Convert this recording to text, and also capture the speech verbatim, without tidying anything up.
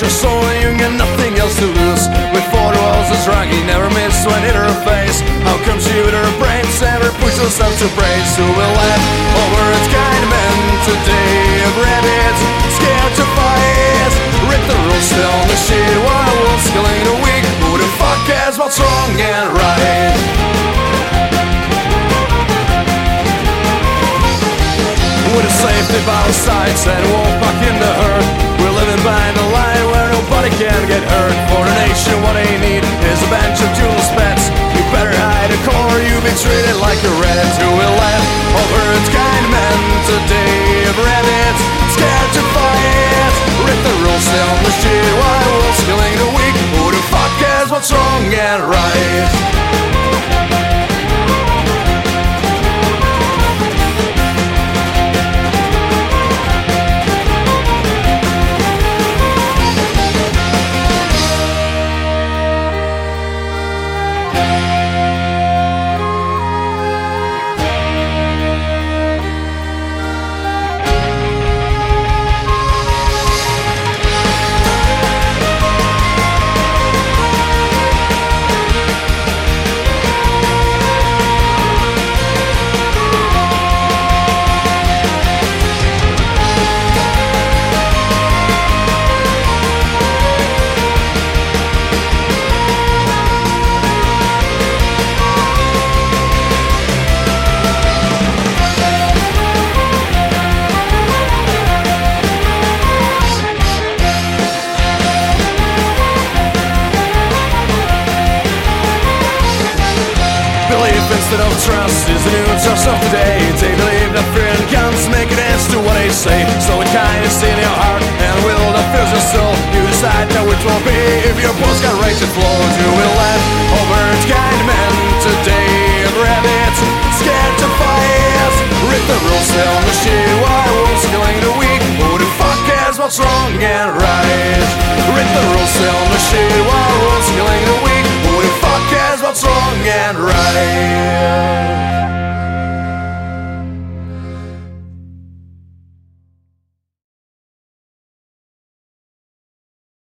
you're so young and nothing else to lose. With forty walls is drunk, he never missed when hit her face. How come she with her brains never puts herself to praise? Who will laugh over its kind of men today? Of rabbits, scared to fight. Rip the rules, still on the shit while wolves killing the weak. Who the fuck cares what's wrong and right? With a safety by our sides and won't back in the hurt. We're living behind a line where nobody can get hurt. For the nation what they need is a bench of jewel spats. You better hide a core, you be treated like a rat. Who will laugh over its kind men today? Of rabbits, scared to fight. Rip the rules, stay on the shit while wolves killing the weak. Who the fuck cares what's wrong and right? Belief instead of trust is the new trust of today. They believe that fear and guns make it answer to what they say. So it kind of in your heart and will that fills your soul. You decide now which will be. If your pulse got rage and flows, you will laugh over its kind of men today. Of rabbits, scared to fight. Rip the rules, stay on the shit while wolves killing the weak. Who the fuck cares what's wrong and right?